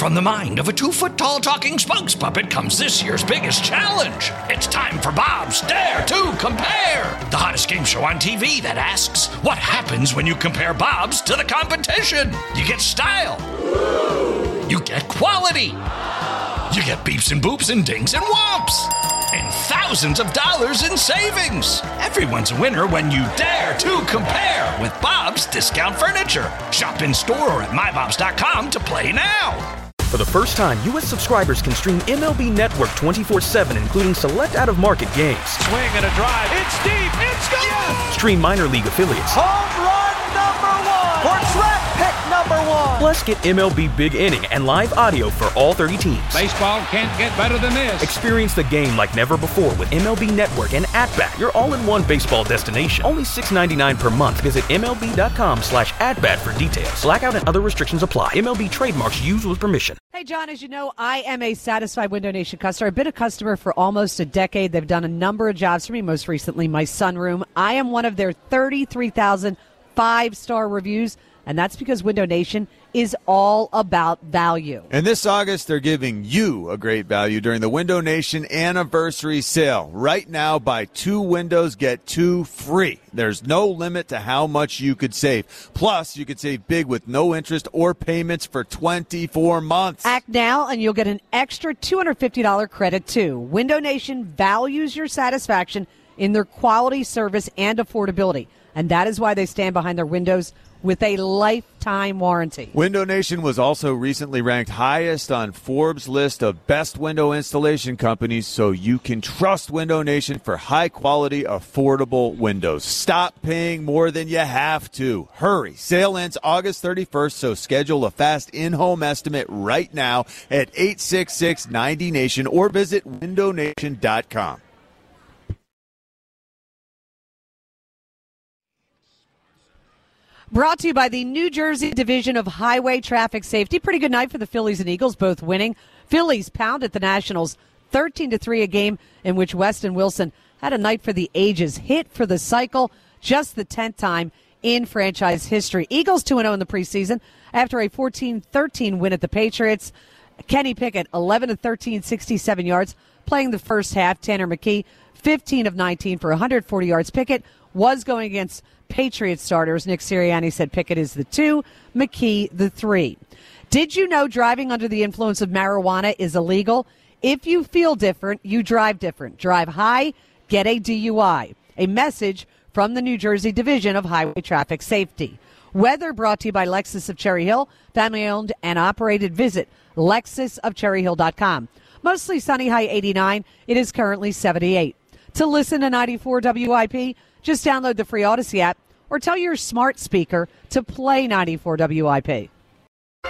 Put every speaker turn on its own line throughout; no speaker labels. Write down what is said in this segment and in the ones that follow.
From the mind of a 2-foot-tall talking spokes puppet comes this year's biggest challenge. It's time for Bob's Dare to Compare, the hottest game show on TV that asks, what happens when you compare Bob's to the competition? You get style. You get quality. You get beeps and boops and dings and whomps. And thousands of dollars in savings. Everyone's a winner when you dare to compare with Bob's Discount Furniture. Shop in store or at mybobs.com to play now.
For the first time, U.S. subscribers can stream MLB Network 24/7, including select out-of-market games.
Swing and a drive. It's deep. It's gone. Yes!
Stream minor league affiliates.
Home run number 1. Or track pick number 1.
Plus, get MLB Big Inning and live audio for all 30 teams.
Baseball can't get better than this.
Experience the game like never before with MLB Network and @Bat, your all-in-one baseball destination. Only $6.99 per month. Visit MLB.com/@Bat for details. Blackout and other restrictions apply. MLB trademarks used with permission.
Hey, John, as you know, I am a satisfied Window Nation customer. I've been a customer for almost a decade. They've done a number of jobs for me, most recently my sunroom. I am one of their 33,000 5-star reviews, and that's because Window Nation is all about value.
And this August, they're giving you a great value during the Window Nation Anniversary Sale. Right now, buy 2 windows, get 2 free. There's no limit to how much you could save. Plus, you could save big with no interest or payments for 24 months.
Act now, and you'll get an extra $250 credit, too. Window Nation values your satisfaction in their quality, service, and affordability. And that is why they stand behind their windows with a lifetime warranty.
Window Nation was also recently ranked highest on Forbes' list of best window installation companies, so you can trust Window Nation for high-quality, affordable windows. Stop paying more than you have to. Hurry. Sale ends August 31st, so schedule a fast in-home estimate right now at 866-90NATION or visit windownation.com.
Brought to you by the New Jersey Division of Highway Traffic Safety. Pretty good night for the Phillies and Eagles, both winning. Phillies pounded the Nationals 13-3, a game in which Weston Wilson had a night for the ages. Hit for the cycle, just the 10th time in franchise history. Eagles 2-0 in the preseason after a 14-13 win at the Patriots. Kenny Pickett, 11-13, 67 yards, playing the first half. Tanner McKee, 15 of 19 for 140 yards. Pickett was going against Patriots starters. Nick Sirianni said Pickett is the 2, McKee the 3. Did you know driving under the influence of marijuana is illegal? If you feel different, you drive different. Drive high, get a DUI. A message from the New Jersey Division of Highway Traffic Safety. Weather brought to you by Lexus of Cherry Hill, family owned and operated. Visit lexusofcherryhill.com. Mostly sunny, high 89. It is currently 78. To listen to 94 WIP, just download the free Odyssey app or tell your smart speaker to play 94 WIP.
All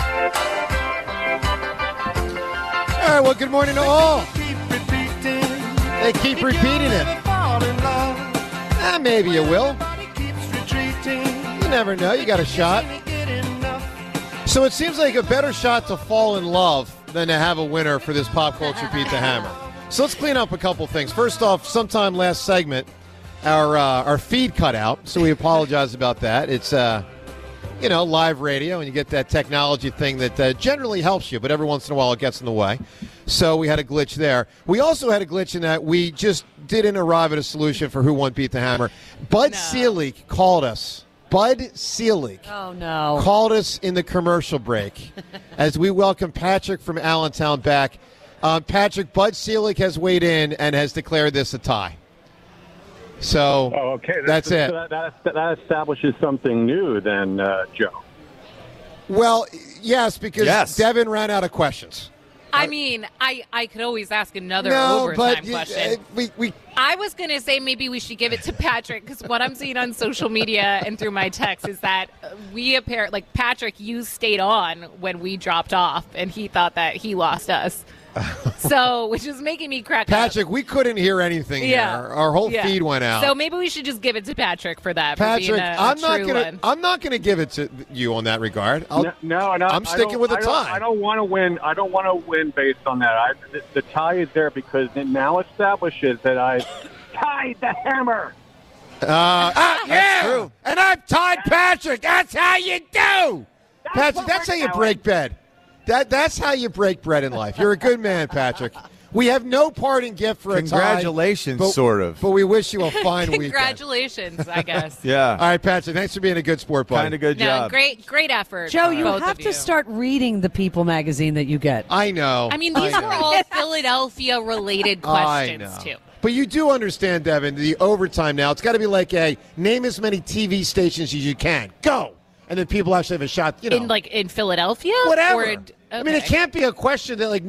right, well, good morning to all. They keep repeating it. Maybe you will. You never know. You got a shot. So it seems like a better shot to fall in love than to have a winner for this Pop Culture Beat the Hammer. So let's clean up a couple things. First off, sometime last segment, our feed cut out, so we apologize about that. It's live radio, and you get that technology thing that generally helps you, but every once in a while it gets in the way. So we had a glitch there. We also had a glitch in that we just didn't arrive at a solution for who won Beat the Hammer. Bud Selig called us. Bud Selig called us in the commercial break as we welcome Patrick from Allentown back. Patrick, Bud Selig has weighed in and has declared this a tie. So
okay.
That's it.
That establishes something new then, Joe.
Well, yes, because Devin ran out of questions.
I mean, I could always ask another overtime question. I was going to say maybe we should give it to Patrick, because what I'm seeing on social media and through my text is that Patrick, you stayed on when we dropped off, and he thought that he lost us. So, which is making me crack up.
Patrick, we couldn't hear anything here. Our whole feed went out.
So maybe we should just give it to Patrick for that.
Patrick,
I'm
not gonna give it to you on that regard.
No,
I'm sticking with a tie.
I don't want to win. I don't want to win based on that. The tie is there because it now establishes that I tied the hammer.
That's true. And I've tied Patrick. That's how you do. Patrick, that's how you break bed. That's how you break bread in life. You're a good man, Patrick. We have no parting gift for
Congratulations,
a tie,
sort of.
But we wish you a fine weekend.
Congratulations, I guess.
Yeah.
All right, Patrick, thanks for being a good sport, buddy.
Kind of good job.
Great effort.
Joe, you have to start reading the People magazine that you get.
I know.
I mean, these are all Philadelphia-related questions, too.
But you do understand, Devin, the overtime now. It's got to be like a name as many TV stations as you can. Go! And then people actually have a shot,
In Philadelphia?
Whatever.
Okay.
I mean, it can't be a question that,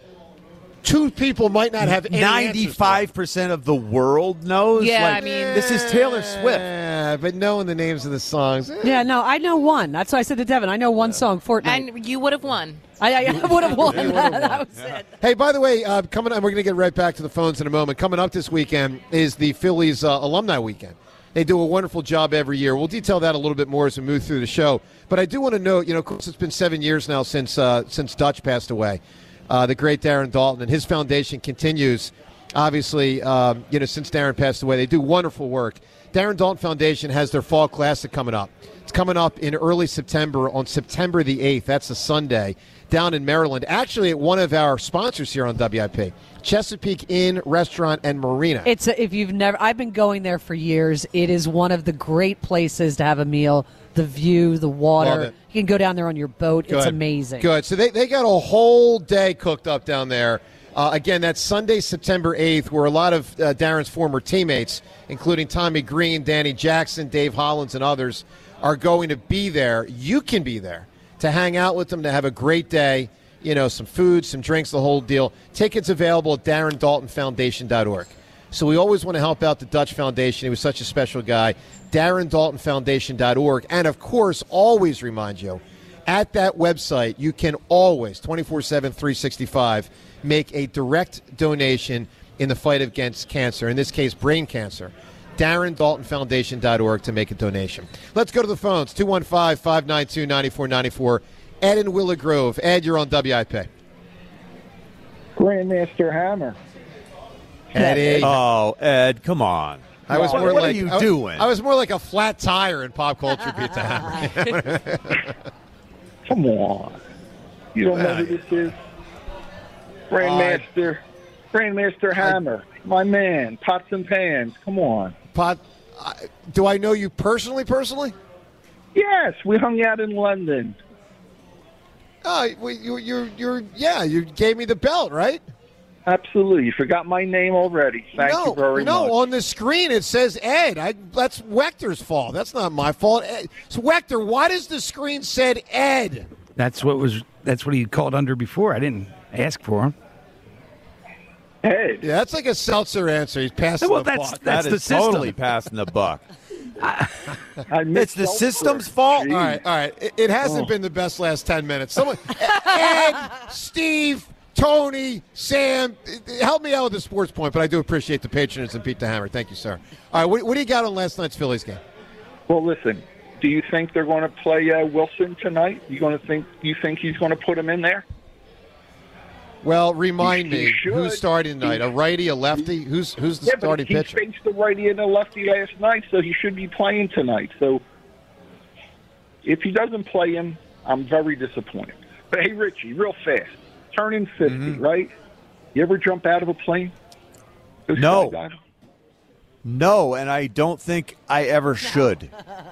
two people might not have any
95% of the world knows.
Yeah,
this is Taylor Swift.
Yeah, but knowing the names of the songs.
Yeah, no, I know one. That's why I said to Devin, I know one song, Fortnite.
And you would have won.
I would have won. That was it.
Hey, by the way, coming up, we're going to get right back to the phones in a moment. Coming up this weekend is the Phillies Alumni Weekend. They do a wonderful job every year. We'll detail that a little bit more as we move through the show. But I do want to note, of course, it's been 7 years now since Dutch passed away. The great Darren Daulton, and his foundation continues, obviously, since Darren passed away. They do wonderful work. Darren Daulton Foundation has their Fall Classic coming up. It's coming up in early September, on September the 8th. That's a Sunday, down in Maryland. Actually, at one of our sponsors here on WIP, Chesapeake Inn Restaurant and Marina.
I've been going there for years. It is one of the great places to have a meal. The view, the water. You can go down there on your boat. Good. It's amazing.
Good. So they got a whole day cooked up down there. Again, that's Sunday, September 8th, where a lot of Darren's former teammates, including Tommy Green, Danny Jackson, Dave Hollins, and others, are going to be there. You can be there to hang out with them, to have a great day, some food, some drinks, the whole deal. Tickets available at DarrenDaultonFoundation.org. So we always want to help out the Dutch Foundation. He was such a special guy. DarrenDaultonFoundation.org. And, of course, always remind you, at that website, you can always, 24/7, 365, make a direct donation in the fight against cancer, in this case, brain cancer. DarrenDaultonFoundation.org to make a donation. Let's go to the phones, 215-592-9494. Ed in Willow Grove. Ed, you're on WIP.
Grandmaster Hammer.
Eddie.
Oh, Ed, come on. What are you doing?
I was more like a flat tire in Pop Culture Beat the Hammer.
Come on. You don't know who this is? Grandmaster Hammer. My man. Pots and pans. Come on.
Do I know you personally?
Yes. We hung out in London.
Oh, you gave me the belt, right?
Absolutely. You forgot my name already. Thank you very much.
No, on the screen it says Ed. That's Wechter's fault. That's not my fault. So, Wechter, why does the screen said Ed?
That's what he called under before. I didn't ask for him.
Ed.
Yeah, that's like a seltzer answer. He's passing the buck.
That is totally passing the buck. It's the system's fault.
All right. It hasn't been the best last 10 minutes. Someone, Ed, Steve, Tony, Sam, help me out with the sports point, but I do appreciate the patronage and Pete the Hammer. Thank you, sir. All right, what do you got on last night's Phillies game?
Well, listen, do you think they're going to play Wilson tonight? You think he's going to put him in there?
Well, remind me, who's starting tonight? A righty, a lefty? Who's the starting pitcher?
He faced the righty and the lefty last night, so he should be playing tonight. So if he doesn't play him, I'm very disappointed. But, hey, Richie, real fast. Turning 50, right? You ever jump out of a plane?
No, and I don't think I ever should.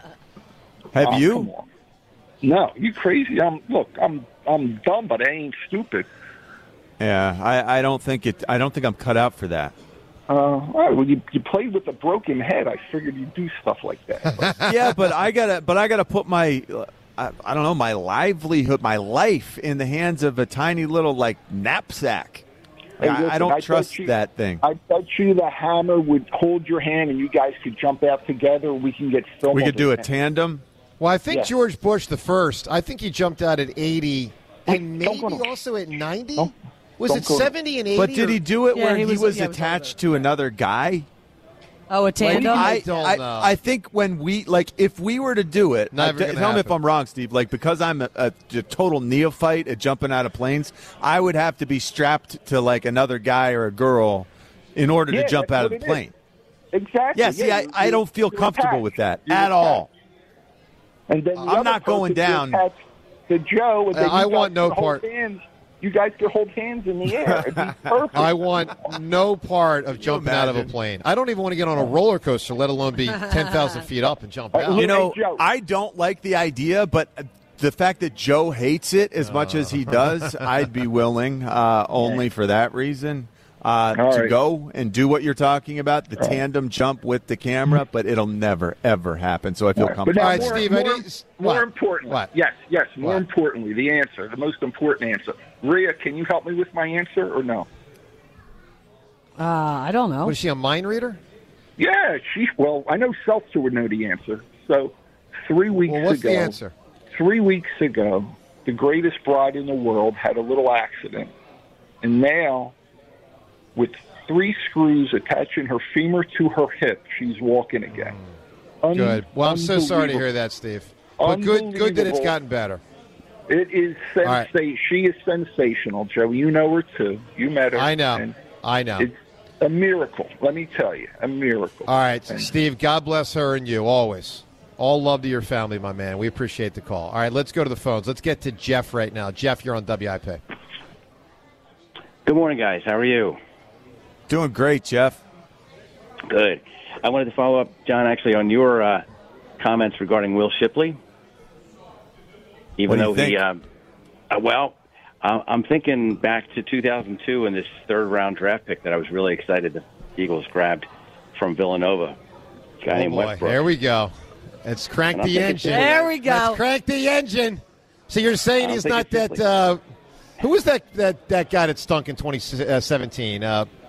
Have you?
Come on. No, you crazy? I'm dumb, but I ain't stupid.
Yeah, I don't think I'm cut out for that.
All right, well, you played with a broken head. I figured you'd do stuff like that.
Yeah, but I gotta put my. I don't know, my livelihood, my life in the hands of a tiny little, knapsack.
Hey, listen,
I don't trust that thing.
I bet you the Hammer would hold your hand and you guys could jump out together. We can get film.
We could do a tandem.
Well, I think George Bush the first, I think he jumped out at 80 and maybe also at 90? Was it 70 and 80?
But did he do it where he was attached to another guy?
Oh, a tandem?
I don't know.
I think when if we were to do it, tell me if I'm wrong, Steve, because I'm a total neophyte at jumping out of planes, I would have to be strapped to another guy or a girl in order to jump out of the plane.
Exactly.
Yeah, see, I don't feel comfortable with that at all.
And then
I'm not going down.
to Joe, and then
I want no part.
You guys could hold hands in the air. It'd be perfect.
I want no part of jumping out of a plane. I don't even want to get on a roller coaster, let alone be 10,000 feet up and jump out.
You know, I don't like the idea, but the fact that Joe hates it as much as he does, I'd be willing, only for that reason, to go and do what you're talking about, the tandem jump with the camera, but it'll never, ever happen, so I feel comfortable.
All right, Steve,
more importantly, yes, more importantly, the most important answer. Rhea, can you help me with my answer or no?
I don't know.
Was she a mind reader?
Yeah, I know Seltzer would know the answer. So 3 weeks ago.
What's the answer?
3 weeks ago, the greatest bride in the world had a little accident. And now, with 3 screws attaching her femur to her hip, she's walking again.
Good. Well, I'm so sorry to hear that, Steve. But good that it's gotten better.
It is sensational. Right. She is sensational, Joe. You know her, too. You met her.
I know.
It's a miracle. Let me tell you, a miracle.
All right, Steve, God bless her and you, always. All love to your family, my man. We appreciate the call. All right, let's go to the phones. Let's get to Jeff right now. Jeff, you're on WIP.
Good morning, guys. How are you?
Doing great, Jeff.
Good. I wanted to follow up, John, actually, on your comments regarding Will Shipley. Even though he, I'm thinking back to 2002 and this third-round draft pick that I was really excited the Eagles grabbed from Villanova. A guy named Westbrook.
There we go. Let's crank the engine.
There we go.
Let's crank the engine. So you're saying he's not that who was that guy that stunk in 2017?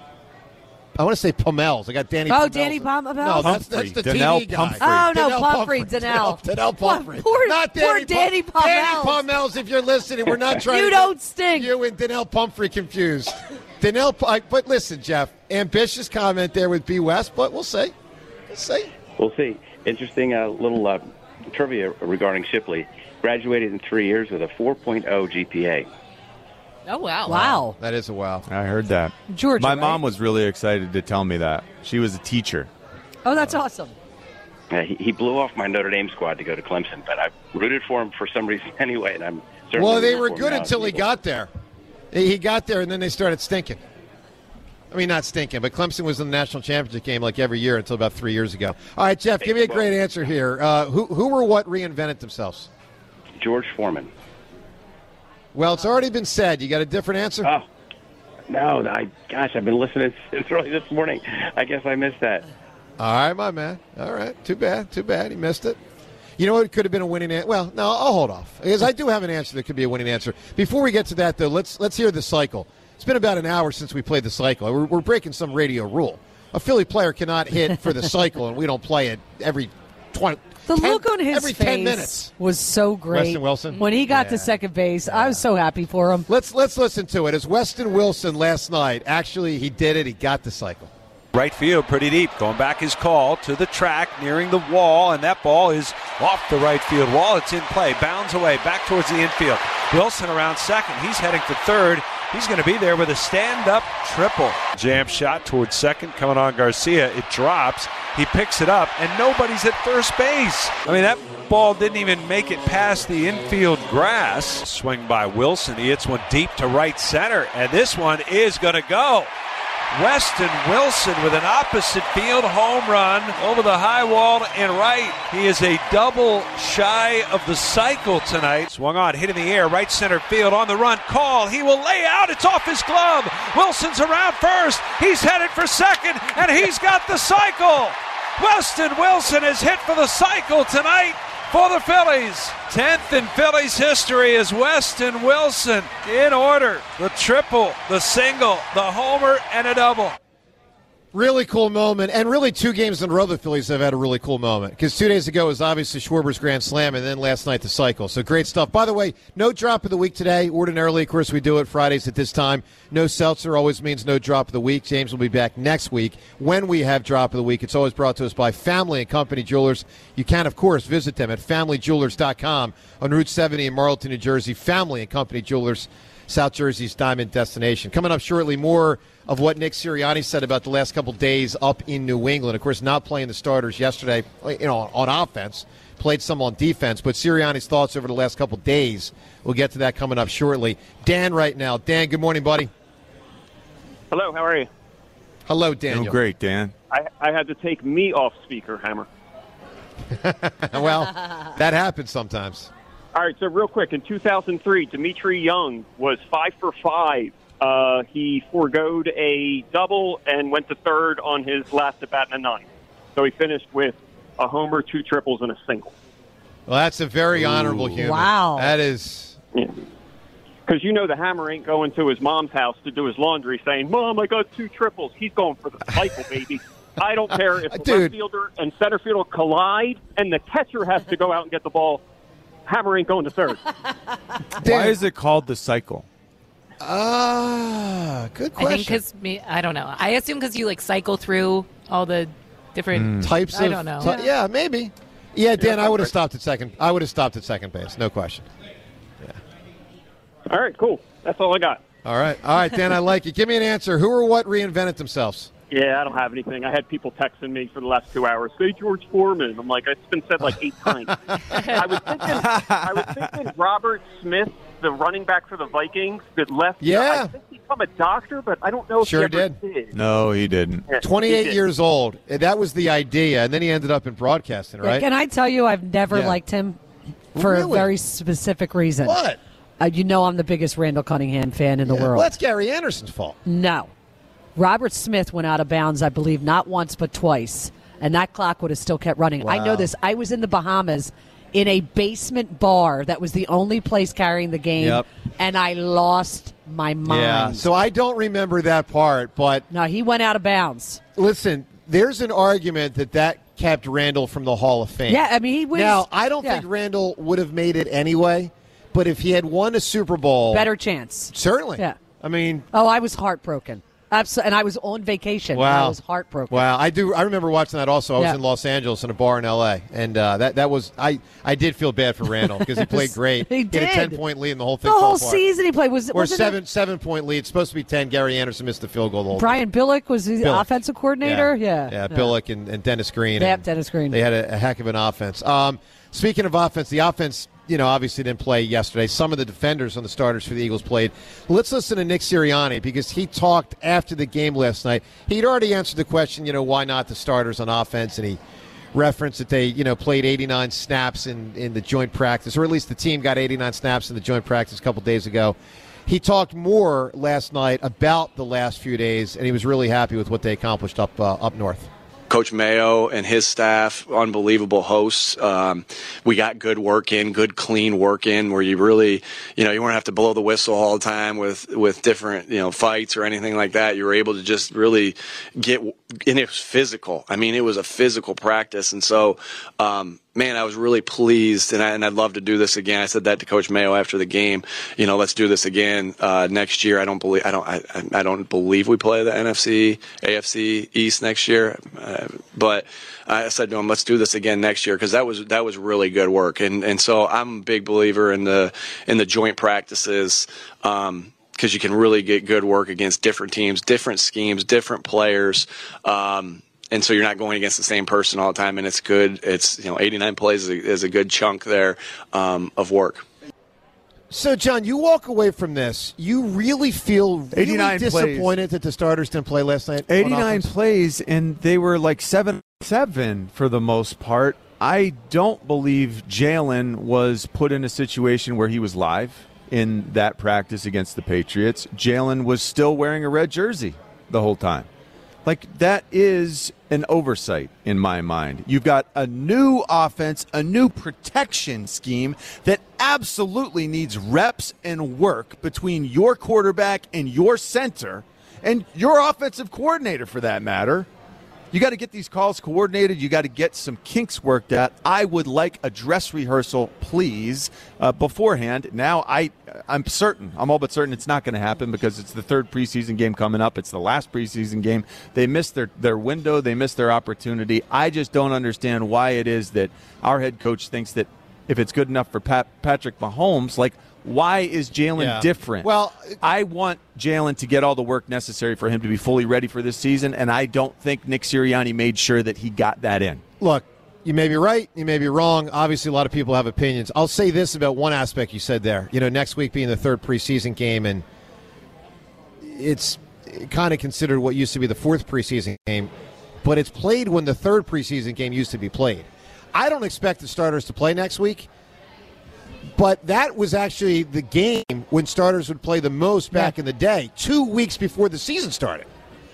I want to say Pomels. I got Danny Pomels.
Oh, Danny Pomels?
No, that's the
Donnell
TV guy.
Pumphrey.
Oh, no, Pumphrey. Donnell
Pumphrey.
Not Danny
Danny
Pomels.
Danny Pomels, if you're listening, we're not trying
you
to
don't stink.
You and Donnell Pumphrey confused. But listen, Jeff, ambitious comment there with B. West, but we'll see.
We'll see. Interesting little trivia regarding Shipley. Graduated in 3 years with a 4.0 GPA.
Oh, wow.
Wow.
That is a wow.
I heard that.
Georgia,
My mom was really excited to tell me that. She was a teacher.
Oh, that's awesome.
He blew off my Notre Dame squad to go to Clemson, but I rooted for him for some reason anyway, and I'm certainly
Well, they were good until he got there. He got there, and then they started stinking. I mean, not stinking, but Clemson was in the national championship game like every year until about 3 years ago. All right, Jeff, give me a great answer here. Who or what reinvented themselves?
George Foreman.
Well, it's already been said. You got a different answer?
Oh, no. I've been listening since early this morning. I guess I missed that.
All right, my man. All right. Too bad. He missed it. You know what? It could have been a winning answer. Well, no, I'll hold off because I do have an answer that could be a winning answer. Before we get to that, though, let's hear the cycle. It's been about an hour since we played the cycle. We're breaking some radio rule. A Philly player cannot hit for the cycle, and we don't play it every 20.
The look on his
every
face
10 minutes.
was so great.
Weston Wilson?
When he got to second base, I was so happy for him.
Let's listen to it. As Weston Wilson last night, actually, he did it. He got the cycle.
Right field, pretty deep. Going back his call to the track, nearing the wall, and that ball is off the right field wall. It's in play. Bounds away, back towards the infield. Wilson around second. He's heading for third. He's going to be there with a stand-up triple. Jam shot towards second, coming on Garcia. It drops. He picks it up, and nobody's at first base. I mean, that ball didn't even make it past the infield grass. Swing by Wilson. He hits one deep to right center, and this one is going to go. Weston Wilson with an opposite field home run over the high wall and right. He is a double shy of the cycle tonight. Swung on, hit in the air, right center field on the run. Call, he will lay out, it's off his glove. Wilson's around first, he's headed for second, and he's got the cycle. Weston Wilson is hit for the cycle tonight for the Phillies. 10th in Phillies history is Weston Wilson. In order, the triple, the single, the homer, and a double.
Really cool moment, and really 2 games in a row the Phillies have had a really cool moment. Because 2 days ago was obviously Schwarber's grand slam, and then last night the cycle. So great stuff. By the way, no drop of the week today. Ordinarily, of course, we do it Fridays at this time. No seltzer always means no drop of the week. James will be back next week when we have drop of the week. It's always brought to us by Family and Company Jewelers. You can, of course, visit them at FamilyJewelers.com on Route 70 in Marlton, New Jersey. Family and Company Jewelers, South Jersey's diamond destination. Coming up shortly, more of what Nick Sirianni said about the last couple days up in New England. Of course, not playing the starters yesterday, on offense, played some on defense. But Sirianni's thoughts over the last couple of days, we'll get to that coming up shortly. Dan right now. Dan, good morning, buddy.
Hello, how are you?
Hello, Daniel.
Doing great, Dan.
I had to take me off speaker, Hammer.
Well, that happens sometimes.
All right, so real quick, in 2003, Dimitri Young was 5 for 5. He foregoed a double and went to third on his last at-bat in a ninth. So he finished with a homer, 2 triples, and a single.
Well, that's a very honorable human.
Wow.
That is...
Because you know the Hammer ain't going to his mom's house to do his laundry saying, Mom, I got 2 triples. He's going for the cycle, baby. I don't care if the left fielder and center fielder collide and the catcher has to go out and get the ball. Hammer ain't going to third.
Why is it called the cycle?
Good question.
I think because I don't know. I assume because you cycle through all the different
types of.
I don't know.
Yeah, maybe. Yeah, Dan, I would have stopped at second. I would have stopped at second base, no question. Yeah.
All right, cool. That's all I got.
All right, Dan, I like it. Give me an answer. Who or what reinvented themselves?
Yeah, I don't have anything. I had people texting me for the last 2 hours. Say George Foreman. I'm like, it's been said 8 times. I was thinking Robert Smith, the running back for the Vikings, that left.
Yeah.
I think he became a doctor, but I don't know if he ever did.
No, he didn't.
Yeah,
28 years old. That was the idea, and then he ended up in broadcasting, right?
Can I tell you, I've never liked him for
Really?
a very specific reason.
What?
You know I'm the biggest Randall Cunningham fan in the world.
Well, that's Gary Anderson's fault.
No. Robert Smith went out of bounds, I believe, not once but twice, and that clock would have still kept running.
Wow.
I know this. I was in the Bahamas in a basement bar that was the only place carrying the game, and I lost my mind.
Yeah, so I don't remember that part, but...
No, he went out of bounds.
Listen, there's an argument that kept Randall from the Hall of Fame.
Yeah, I mean, he was...
Now, I don't think Randall would have made it anyway, but if he had won a Super Bowl...
Better chance.
Certainly.
Yeah.
I mean...
Oh, I was heartbroken. Absolutely, and I was on vacation.
Wow.
And I was heartbroken.
Wow, I remember watching that also. I was
Yeah.
in Los Angeles in a bar in L.A., and that was I did feel bad for Randall because he played great.
He
had a
did.
10-point lead, and the whole thing
The
fell
whole
apart.
season he played was
Or
wasn't it-
7-point lead. It's supposed to be 10. Gary Anderson missed the field goal the whole
Brian Billick was the
Billick.
offensive coordinator. Yeah.
Billick and Dennis Green.
Yeah,
and
Dennis Green.
They had a heck of an offense. Speaking of offense, the offense, obviously didn't play yesterday. Some of the defenders on the starters for the Eagles played. Let's listen to Nick Sirianni because he talked after the game last night. He'd already answered the question, why not the starters on offense, and he referenced that they, played 89 snaps in the joint practice, or at least the team got 89 snaps in the joint practice a couple days ago. He talked more last night about the last few days, and he was really happy with what they accomplished up north.
Coach Mayo and his staff, unbelievable hosts. We got good work in, good clean work in, where you really, you won't have to blow the whistle all the time with different, fights or anything like that. You were able to just really get, and it was physical. I mean, it was a physical practice, and so. Man, I was really pleased, and I'd love to do this again. I said that to Coach Mayo after the game. Let's do this again next year. I don't believe we play the AFC East next year, but I said to him, let's do this again next year because that was really good work, and so I'm a big believer in the joint practices. Because you can really get good work against different teams, different schemes, different players. And so you're not going against the same person all the time, and it's good. It's 89 plays is a good chunk there of work.
So, John, you walk away from this. You really feel
89
disappointed that the starters didn't play last night?
89 plays, and they were 7-7 for the most part. I don't believe Jalen was put in a situation where he was live in that practice against the Patriots. Jalen was still wearing a red jersey the whole time. That is an oversight in my mind. You've got a new offense, a new protection scheme that absolutely needs reps and work between your quarterback and your center and your offensive coordinator, for that matter. You got to get these calls coordinated. You got to get some kinks worked out. I would like a dress rehearsal, please, beforehand. Now I'm certain, I'm all but certain it's not going to happen because it's the third preseason game coming up. It's the last preseason game. They missed their window. They missed their opportunity. I just don't understand why it is that our head coach thinks that if it's good enough for Patrick Mahomes, why is Jalen different?
Well,
I want Jalen to get all the work necessary for him to be fully ready for this season, and I don't think Nick Sirianni made sure that he got that in.
Look, You may be right. You may be wrong. Obviously, a lot of people have opinions. I'll say this about one aspect you said there. Next week being the third preseason game, and it's kind of considered what used to be the fourth preseason game, but it's played when the third preseason game used to be played. I don't expect the starters to play next week, but that was actually the game when starters would play the most back in the day, 2 weeks before the season started.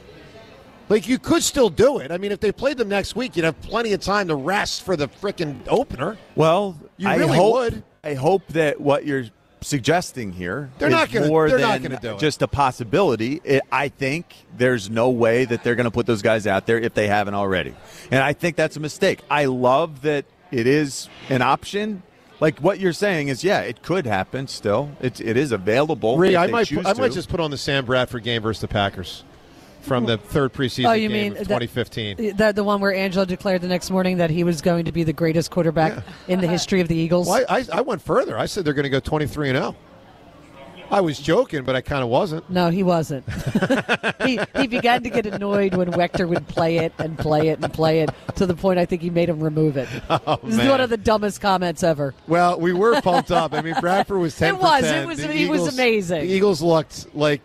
Like, you could still do it. I mean, if they played them next week, you'd have plenty of time to rest for the frickin' opener.
Well,
you really would.
I hope that what you're suggesting here
they're not going to do it.
Just a possibility. I think there's no way that they're going to put those guys out there if they haven't already. And I think that's a mistake. I love that it is an option. Like what you're saying is, it could happen still. It is available.
I might just put on the Sam Bradford game versus the Packers from the third preseason game of 2015.
The one where Angelo declared the next morning that he was going to be the greatest quarterback in the history of the Eagles?
Well, I went further. I said they're going to go 23-0. I was joking, but I kind of wasn't.
No, he wasn't. he began to get annoyed when Wechter would play it and play it and play it to the point I think he made him remove it. It was one of the dumbest comments ever.
Well, we were pumped up. I mean, Bradford was 10 for 10.
He was amazing.
The Eagles looked like,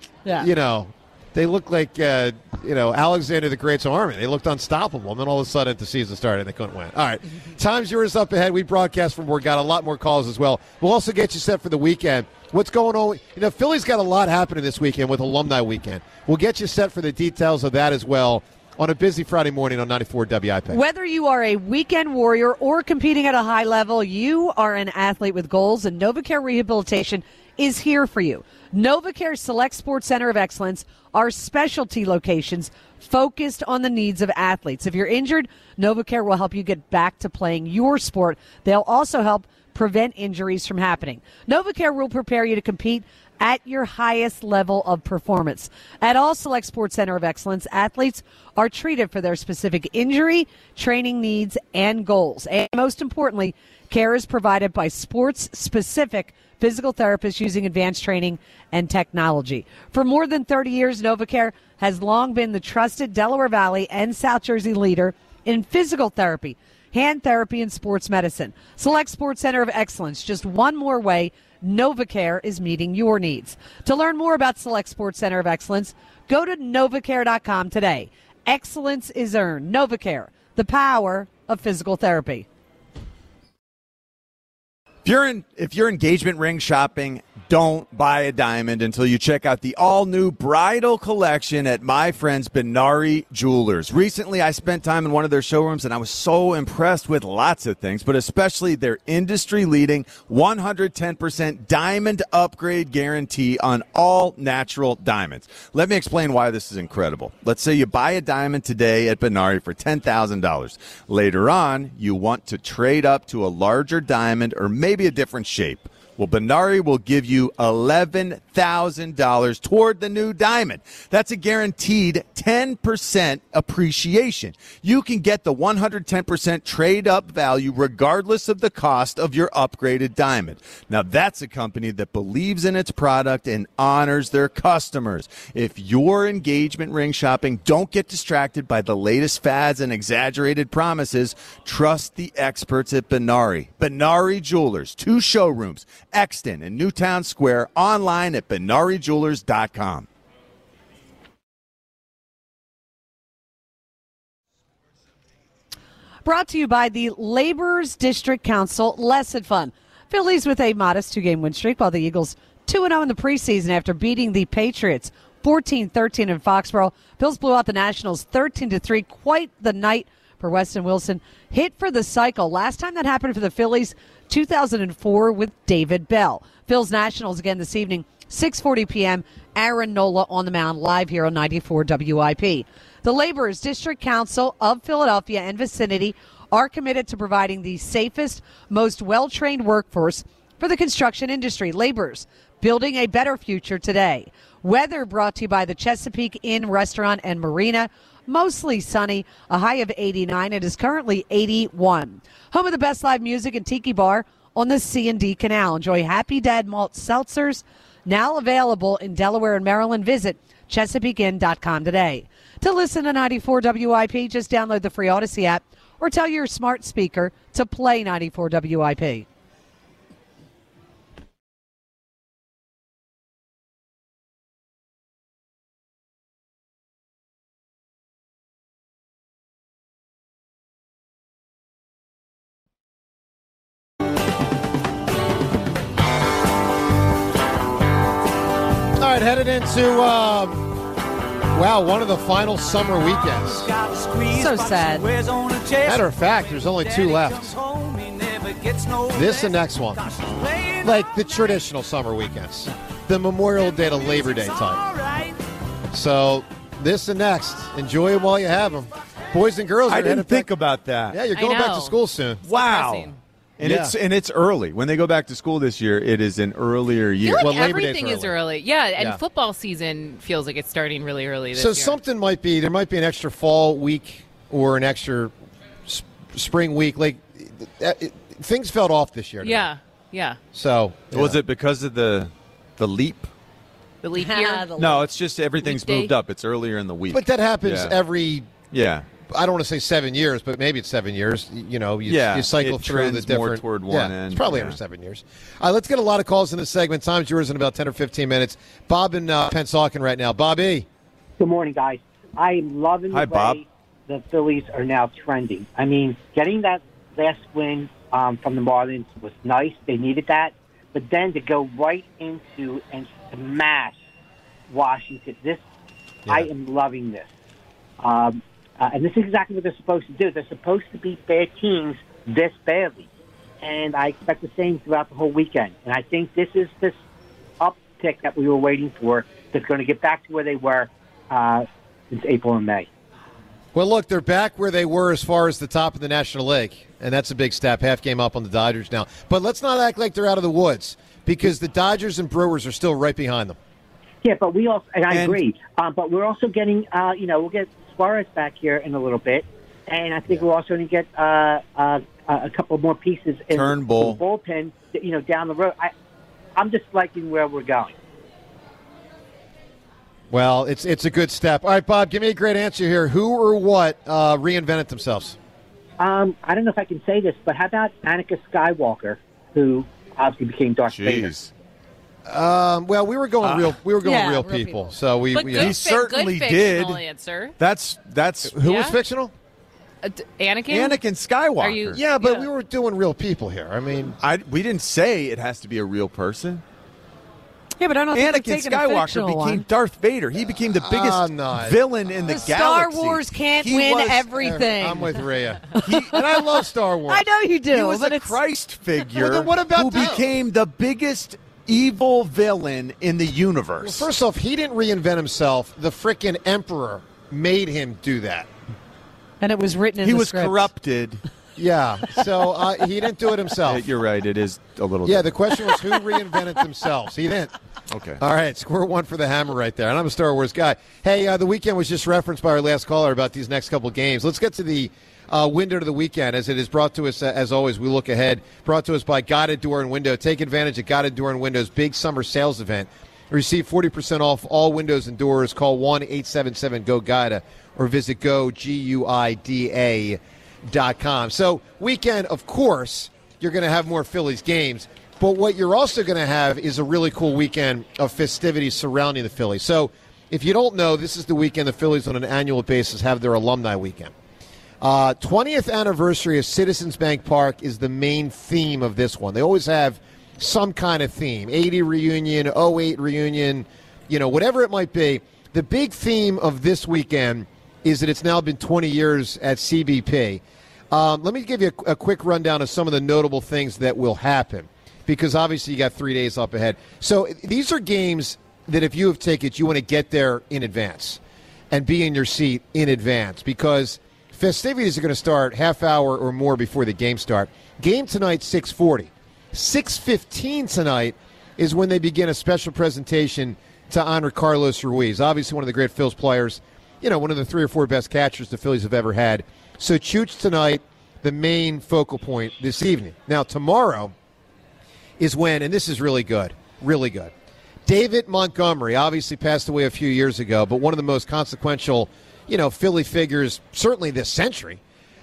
they looked like, Alexander the Great's army. They looked unstoppable. And then all of a sudden, the season started, and they couldn't win. All right. Time's yours up ahead. We broadcast from work. Got a lot more calls as well. We'll also get you set for the weekend. What's going on? Philly's got a lot happening this weekend with Alumni Weekend. We'll get you set for the details of that as well on a busy Friday morning on 94 WIP.
Whether you are a weekend warrior or competing at a high level, you are an athlete with goals, and NovaCare Rehabilitation is here for you. NovaCare Select Sports Center of Excellence are specialty locations focused on the needs of athletes. If you're injured, NovaCare will help you get back to playing your sport. They'll also help prevent injuries from happening. NovaCare will prepare you to compete at your highest level of performance. At all Select Sports Center of Excellence, athletes are treated for their specific injury, training needs, and goals. And most importantly, care is provided by sports-specific physical therapists using advanced training and technology. For more than 30 years, NovaCare has long been the trusted Delaware Valley and South Jersey leader in physical therapy, hand therapy, and sports medicine. Select Sports Center of Excellence, just one more way NovaCare is meeting your needs. To learn more about Select Sports Center of Excellence, go to NovaCare.com today. Excellence is earned. NovaCare, the power of physical therapy.
If you're engagement ring shopping, don't buy a diamond until you check out the all-new bridal collection at my friends Benari Jewelers. Recently, I spent time in one of their showrooms, and I was so impressed with lots of things, but especially their industry-leading 110% diamond upgrade guarantee on all natural diamonds. Let me explain why this is incredible. Let's say you buy a diamond today at Benari for $10,000. Later on, you want to trade up to a larger diamond or maybe a different shape. Well, Benari will give you $11,000 toward the new diamond. That's a guaranteed 10% appreciation. You can get the 110% trade-up value regardless of the cost of your upgraded diamond. Now, that's a company that believes in its product and honors their customers. If you're engagement ring shopping, don't get distracted by the latest fads and exaggerated promises. Trust the experts at Benari. Benari Jewelers, 2 showrooms, Exton and Newtown Square, online at BenariJewelers.com.
Brought to you by the Laborers District Council Lesson Fund. Phillies with a modest 2-game win streak, while the Eagles 2-0 in the preseason after beating the Patriots 14-13 in Foxborough. Bills blew out the Nationals 13-3. Quite the night for Weston Wilson. Hit for the cycle. Last time that happened for the Phillies, 2004 with David Bell. Phil's Nationals again this evening, 6:40 p.m. Aaron Nola on the mound, live here on 94 WIP. The Laborers District Council of Philadelphia and vicinity are committed to providing the safest, most well-trained workforce for the construction industry. Laborers, building a better future today. Weather brought to you by the Chesapeake Inn Restaurant and Marina. Mostly sunny, a high of 89. It is currently 81. Home of the best live music and tiki bar on the C&D Canal. Enjoy Happy Dad Malt Seltzers, now available in Delaware and Maryland. Visit ChesapeakeInn.com today. To listen to 94 WIP, just download the free Odyssey app or tell your smart speaker to play 94 WIP.
All right, headed into, one of the final summer weekends.
So sad.
Matter of fact, there's only 2 left. This and next one. Like the traditional summer weekends. The Memorial Day to Labor Day time. So, this and next. Enjoy them while you have them. Boys and girls,
I didn't think about that.
Yeah, you're going back to school soon.
Wow. And it's early. When they go back to school this year, it is an earlier year.
I feel like everything is early. Yeah, and football season feels like it's starting really early this year.
So there might be an extra fall week or an extra spring week. Like things felt off this year.
Yeah.
So
was it because of the leap?
The leap year?
No, it's just everything's moved up. It's earlier in the week.
But that happens every.
Yeah.
I don't want to say 7 years, but maybe it's 7 years. You cycle through the different.
More toward one end.
It's probably every 7 years. Let's get a lot of calls in this segment. Time's yours in about 10 or 15 minutes. Bob in Pennsauken right now. Bobby.
Good morning, guys. I am loving the way the Phillies are now trending. I mean, getting that last win from the Marlins was nice. They needed that. But then to go right into and smash Washington, I am loving this. And this is exactly what they're supposed to do. They're supposed to beat bad teams this badly. And I expect the same throughout the whole weekend. And I think this is this uptick that we were waiting for that's going to get back to where they were since April and May.
Well, look, they're back where they were as far as the top of the National League. And that's a big step. Half game up on the Dodgers now. But let's not act like they're out of the woods because the Dodgers and Brewers are still right behind them.
Yeah, but we also, and I agree, but we're also getting, we'll get Suarez back here in a little bit, and I think we're also going to get a couple more pieces in the bullpen, down the road. I'm just liking where we're going.
Well, it's a good step. All right, Bob, give me a great answer here. Who or what reinvented themselves?
I don't know if I can say this, but how about Anakin Skywalker, who obviously became Darth Vader?
Well, we were going real people. So we
he certainly did. Answer.
That's
who was fictional?
Anakin
Skywalker. We were doing real people here. I mean,
we didn't say it has to be a real person.
Yeah, but I don't think
Anakin Skywalker became Darth Vader. He became the biggest villain in the galaxy.
Star Wars can't win everything.
I'm with Rhea. And I love Star Wars.
I know you do.
He was a Christ figure
well, then what about
who became the biggest evil villain in the universe.
Well, first off, he didn't reinvent himself. The frickin' Emperor made him do that.
And it was written in the script.
He was corrupted.
Yeah, so he didn't do it himself.
You're right, it is a little
different. The question was who reinvented themselves. He didn't.
Okay.
All right, score one for the Hammer right there. And I'm a Star Wars guy. Hey, the weekend was just referenced by our last caller about these next couple games. Let's get to the window to the weekend, as it is brought to us, as always, we look ahead. Brought to us by Guided Door and Window. Take advantage of Guided Door and Window's big summer sales event. Receive 40% off all windows and doors. Call 1-877-GO-GUIDA or visit GoGuida.com. So, weekend, of course, you're going to have more Phillies games. But what you're also going to have is a really cool weekend of festivities surrounding the Phillies. So, if you don't know, this is the weekend the Phillies on an annual basis have their alumni weekend. 20th anniversary of Citizens Bank Park is the main theme of this one. They always have some kind of theme, 80 reunion, 08 reunion, whatever it might be. The big theme of this weekend is that it's now been 20 years at CBP. Let me give you a quick rundown of some of the notable things that will happen, because obviously you got 3 days up ahead. So these are games that if you have tickets, you want to get there in advance and be in your seat in advance, because festivities are going to start half hour or more before the game start. Game tonight, 6:40. 6:15 tonight is when they begin a special presentation to honor Carlos Ruiz, obviously one of the great Phillies players, one of the 3 or 4 best catchers the Phillies have ever had. So Chooch tonight, the main focal point this evening. Now, tomorrow is when, and this is really good, David Montgomery obviously passed away a few years ago, but one of the most consequential, Philly figures, certainly this century.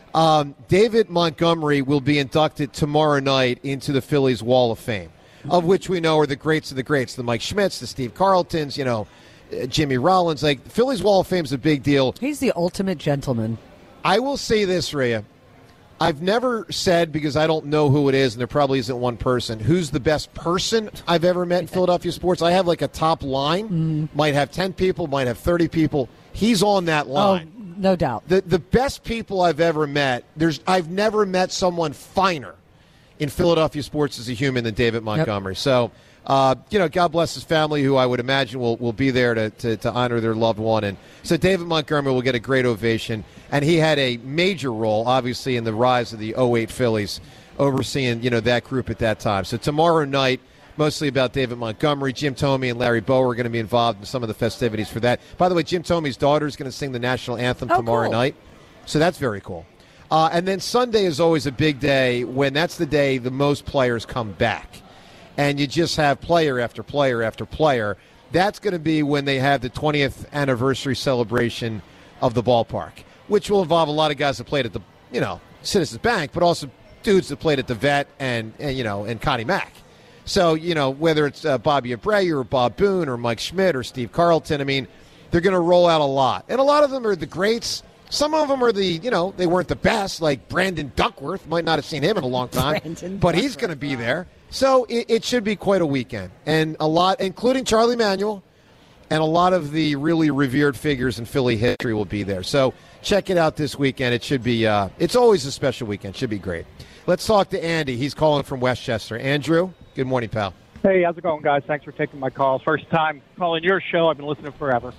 David Montgomery will be inducted tomorrow night into the Phillies Wall of Fame, of which we know are the greats of the greats, the Mike Schmidts, the Steve Carltons, Jimmy Rollins. Like, the Phillies Wall of Fame is a big deal.
He's the ultimate gentleman.
I will say this, Rhea. I've never said, because I don't know who it is, and there probably isn't one person, who's the best person I've ever met in Philadelphia sports. I have like a top line. Might have 10 people, might have 30 people. He's on that line.
Oh, no doubt.
The best people I've ever met, I've never met someone finer in Philadelphia sports as a human than David Montgomery. Yep. So, God bless his family, who I would imagine will be there to honor their loved one. And so David Montgomery will get a great ovation. And he had a major role, obviously, in the rise of the 08 Phillies, overseeing, that group at that time. So tomorrow night, mostly about David Montgomery. Jim Thome and Larry Bowa are going to be involved in some of the festivities for that. By the way, Jim Thome's daughter is going to sing the national anthem tomorrow night. So that's very cool. And then Sunday is always a big day when that's the day the most players come back. And you just have player after player after player. That's going to be when they have the 20th anniversary celebration of the ballpark, which will involve a lot of guys that played at the, Citizens Bank, but also dudes that played at the Vet and Connie Mack. So, whether it's Bobby Abreu or Bob Boone or Mike Schmidt or Steve Carlton, they're going to roll out a lot. And a lot of them are the greats. Some of them are they weren't the best, like Brandon Duckworth. Might not have seen him in a long time, but he's going to be there. So it should be quite a weekend. And a lot, including Charlie Manuel, and a lot of the really revered figures in Philly history will be there. So check it out this weekend. It should be, it's always a special weekend. Should be great. Let's talk to Andy. He's calling from Westchester. Andrew, good morning, pal.
Hey, how's it going, guys? Thanks for taking my call. First time calling your show. I've been listening forever.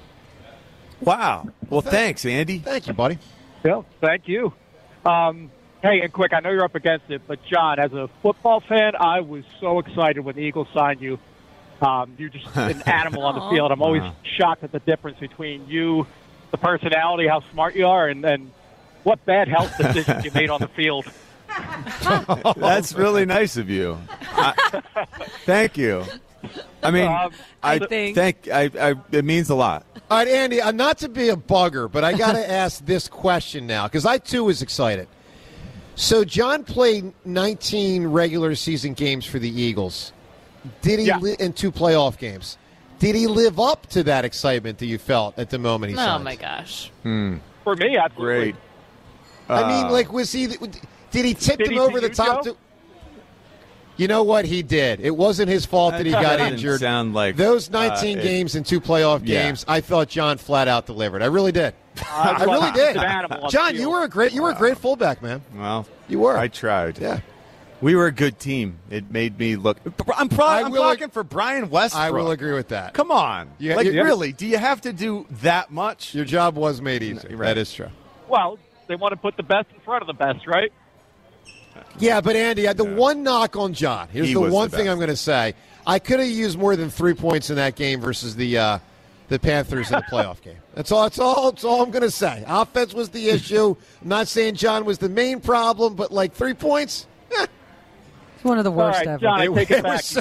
Wow. Well, thanks, Andy.
Thank you, buddy.
Yeah, thank you. Hey, and quick, I know you're up against it, but John, as a football fan, I was so excited when the Eagles signed you. You're just an animal on the field. I'm always shocked at the difference between you, the personality, how smart you are, and what bad health decisions you made on the field.
That's really nice of you. Thank you. I think it means a lot.
All right, Andy, not to be a bugger, but I got to ask this question now, because I, too, was excited. So John played 19 regular season games for the Eagles. Did he in 2 playoff games? Did he live up to that excitement that you felt at the moment he signed?
Oh, my gosh.
For me, absolutely.
Great.
Was he? Did he tip him over the top? You know what? He did. It wasn't his fault that he got injured.
Sound like
those 19 games and 2 playoff games. I thought John flat out delivered. I really did. I really did. John, you were a great fullback, man.
Well,
you were.
I tried.
Yeah.
We were a good team. It made me look. I'm talking for Brian Westbrook.
I will agree with that.
Come on. Really? Do you have to do that much?
Your job was made easy.
Right.
That is true.
Well, they want to put the best in front of the best, right?
Yeah, but Andy, the one knock on John. Here's the one thing I'm going to say. I could have used more than 3 points in that game versus the Panthers in the playoff game. That's all I'm going to say. Offense was the issue. I'm not saying John was the main problem, but 3 points?
It's one of the worst ever.
John, I take it back.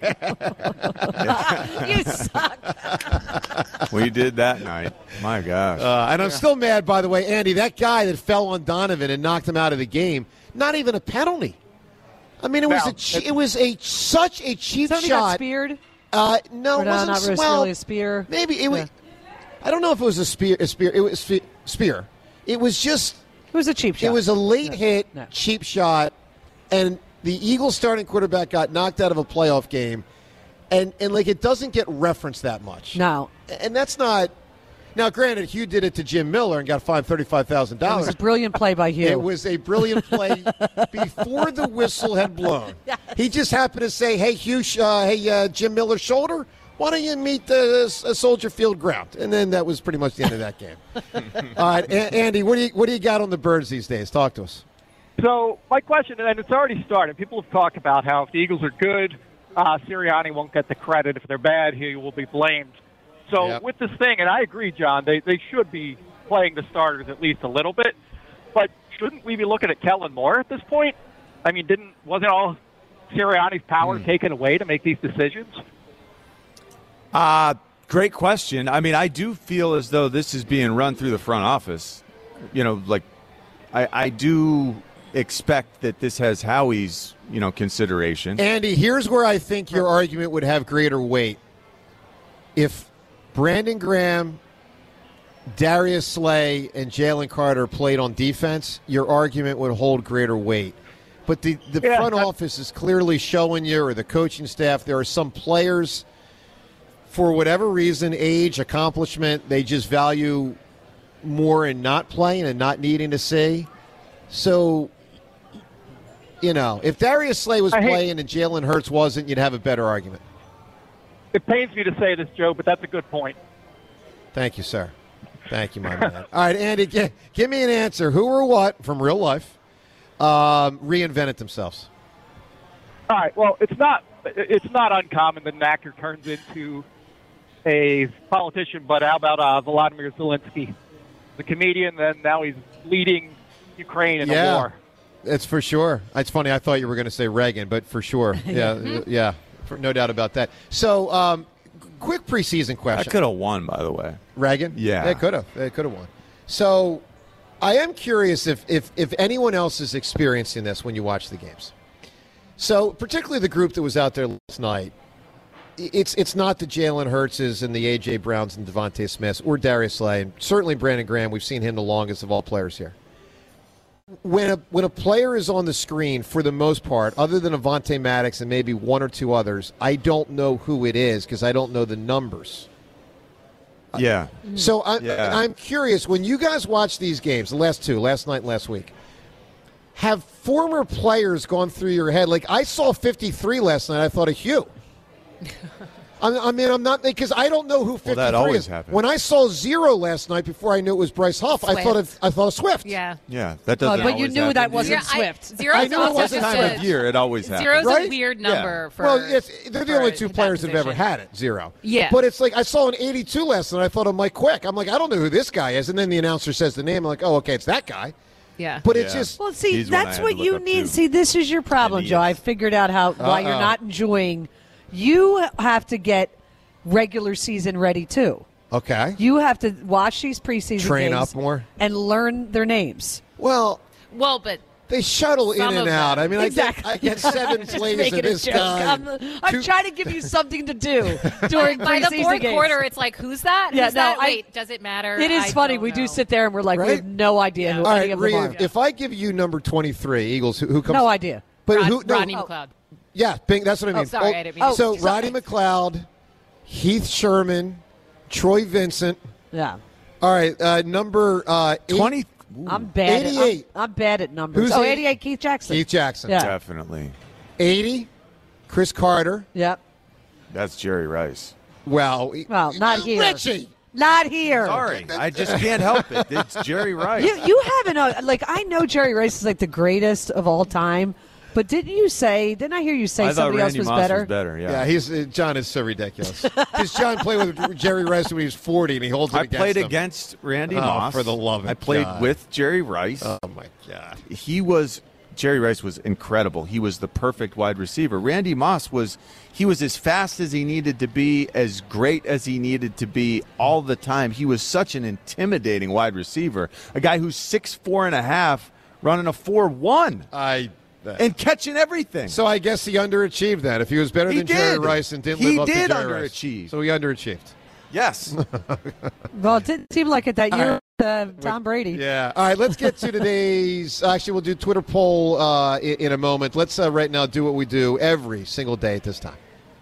You suck.
We did that night. My gosh.
And I'm still mad, by the way, Andy, that guy that fell on Donovan and knocked him out of the game, not even a penalty. It was such a cheap shot.
Got speared?
No, it wasn't.
Not really a spear.
Maybe it was. I don't know if it was a spear. It was spear. It was just.
It was a cheap shot.
It was a late hit, cheap shot, and the Eagles starting quarterback got knocked out of a playoff game, and it doesn't get referenced that much.
No,
and that's not. Now, granted, Hugh dugh it to Jim Miller and got fined $35,000. It
was a brilliant play by Hugh.
It was a brilliant play before the whistle had blown. Yes. He just happened to say, "Hey, Hugh, Jim Miller's shoulder. Why don't you meet the Soldier Field ground?" And then that was pretty much the end of that game. All right, Andy, what do you got on the Birds these days? Talk to us.
So my question, and it's already started. People have talked about how if the Eagles are good, Sirianni won't get the credit. If they're bad, he will be blamed. So with this thing, and I agree, John, they should be playing the starters at least a little bit. But shouldn't we be looking at Kellen Moore at this point? Wasn't all Sirianni's power taken away to make these decisions?
Great question. I do feel as though this is being run through the front office. I do expect that this has Howie's, consideration.
Andy, here's where I think your argument would have greater weight. If Brandon Graham, Darius Slay, and Jalen Carter played on defense, your argument would hold greater weight. But the front office is clearly showing you, or the coaching staff, there are some players, for whatever reason, age, accomplishment, they just value more in not playing and not needing to see. So, if Darius Slay was playing and Jalen Hurts wasn't, you'd have a better argument.
It pains me to say this, Joe, but that's a good point.
Thank you, sir. Thank you, my man. All right, Andy, give me an answer. Who or what from real life reinvented themselves?
All right. Well, it's not uncommon that an actor turns into a politician, but how about Volodymyr Zelensky, the comedian, and now he's leading Ukraine in a war.
It's for sure. It's funny. I thought you were going to say Reagan, but for sure. Yeah, no doubt about that. So, quick preseason question.
I could have won, by the way.
Reagan?
Yeah.
They could have. They could have won. So, I am curious if anyone else is experiencing this when you watch the games. So, particularly the group that was out there last night, it's not the Jalen Hurtses and the A.J. Browns and Devontae Smiths or Darius Slay, and certainly Brandon Graham. We've seen him the longest of all players here. When a player is on the screen, for the most part, other than Avonte Maddox and maybe one or two others, I don't know who it is because I don't know the numbers.
Yeah.
So I'm curious, when you guys watch these games, the last two, last night and last week, have former players gone through your head? Like, I saw 53 last night. I thought of Hugh. I'm not, because I don't know who 53
that always
is.
happens.
When I saw 0 last night before I knew it was Bryce Huff, I thought of Swift.
Yeah.
Yeah, that doesn't
But you knew
happen.
that wasn't Swift.
Zero's
I knew it wasn't
time of year. It always happens.
Zero's
Right?
a weird number for.
Well, they're the only two
that
players that have ever
position.
had it, 0.
Yeah.
But it's like I saw an 82 last night. I thought of Mike Quick. I'm like, I don't know who this guy is. And then the announcer says the name. I'm like, oh, okay, it's that guy.
Yeah.
But it's just.
Well, see,
He's one I
that's
had
what
to look
you
up
need.
to.
See, this is your problem,
And he
Joe.
is.
I figured out why you're not enjoying. You have to get regular season ready, too.
Okay.
You have to watch these preseason
Train
games
up more.
and learn their names.
Well,
but
they shuttle in
some
and
of
out.
them.
I mean,
Exactly.
I get 7
Just
plays
making
of
a
this
joke.
guy.
I'm trying to give you something to do during
by the
preseason
fourth
games.
quarter, it's like, who's that?
Yeah,
Who's
no,
that? Wait, does it matter?
It is
I
funny.
don't
We do
know.
sit there and we're like, we
Right?
have no idea who
All
any
right,
of them are.
Reeve, if I give you number 23, Eagles, who comes?
No idea.
But who? No,
Rodney McLeod.
Yeah, Bing, that's what I mean.
sorry, I didn't mean to
So
say
Rodney McLeod, Heath Sherman, Troy Vincent.
Yeah.
All right, number
20.
I'm bad.
88.
I'm bad at numbers.
Who's
88? Keith Jackson.
Keith Jackson.
Yeah.
Definitely.
80, Chris Carter.
Yep.
That's Jerry Rice.
Well,
not here.
Richie.
Not here.
Sorry, I just can't help it. It's Jerry Rice.
You haven't I know Jerry Rice is like the greatest of all time, but didn't I hear you say
I thought
somebody
Randy
else was
Moss
better?
was better. Yeah,
John is so ridiculous. Because John played with Jerry Rice when he was 40, and he holds it
I
against
played
him.
against Randy
Oh,
Moss.
for the love of
I played
God.
with Jerry Rice.
Oh my God.
Jerry Rice was incredible. He was the perfect wide receiver. Randy Moss was as fast as he needed to be, as great as he needed to be all the time. He was such an intimidating wide receiver. A guy who's 6'4.5", running a 4.1. And catching everything.
So I guess he underachieved that. If he was better than Jerry Rice and didn't live up to Jerry Rice.
underachieve.
So he underachieved.
Yes.
Well, it didn't seem like it that year with Tom Brady.
Yeah. All right, let's get to today's – actually, we'll do Twitter poll in a moment. Let's right now do what we do every single day at this time.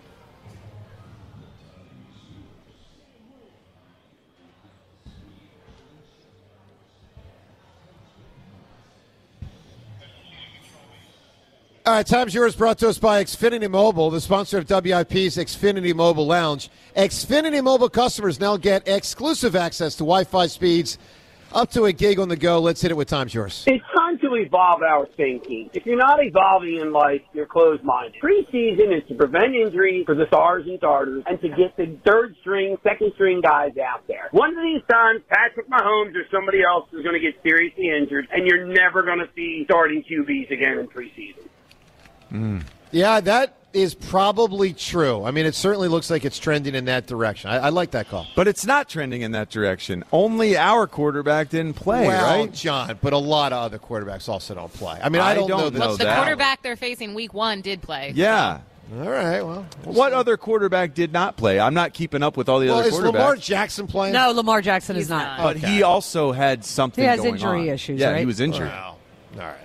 All right, time's yours, brought to us by Xfinity Mobile, the sponsor of WIP's Xfinity Mobile Lounge. Xfinity Mobile customers now get exclusive access to Wi-Fi speeds up to a gig on the go. Let's hit it with time's yours.
It's time to evolve our thinking. If you're not evolving in life, you're closed-minded. Preseason is to prevent injuries for the stars and starters and to get the third-string, second-string guys out there. One of these times, Patrick Mahomes or somebody else is going to get seriously injured, and you're never going to see starting QBs again in preseason.
Yeah, is probably true. I mean, it certainly looks like it's trending in that direction. I like that call.
But it's not trending in that direction. Only our quarterback didn't play, right?
John, but a lot of other quarterbacks also don't play. I mean, I don't know that.
The quarterback they're facing week 1 did play.
Yeah.
All right, well.
What other quarterback did not play? I'm not keeping up with all the other quarterbacks.
Is Lamar Jackson playing?
No, Lamar Jackson is not.
But he also had something going on.
He has injury issues,
yeah,
right?
he was injured.
Wow. All right.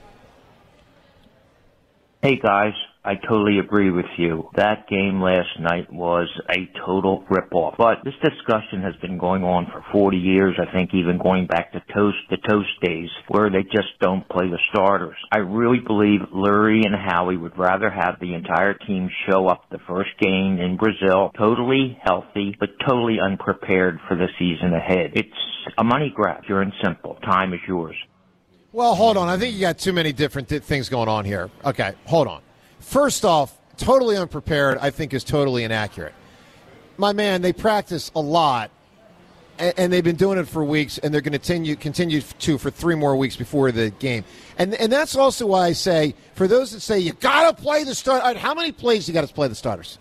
Hey, guys. I totally agree with you. That game last night was a total ripoff. But this discussion has been going on for 40 years, I think even going back to the Toast days, where they just don't play the starters. I really believe Lurie and Howie would rather have the entire team show up the first game in Brazil, totally healthy, but totally unprepared for the season ahead. It's a money grab, pure and simple. Time is yours.
Well, hold on. I think you got too many different things going on here. Okay, hold on. First off, totally unprepared, I think, is totally inaccurate. My man, they practice a lot, and they've been doing it for weeks, and they're going to continue to for 3 more weeks before the game. And that's also why I say, for those that say, you got to play the start. How many plays you got to play the starters?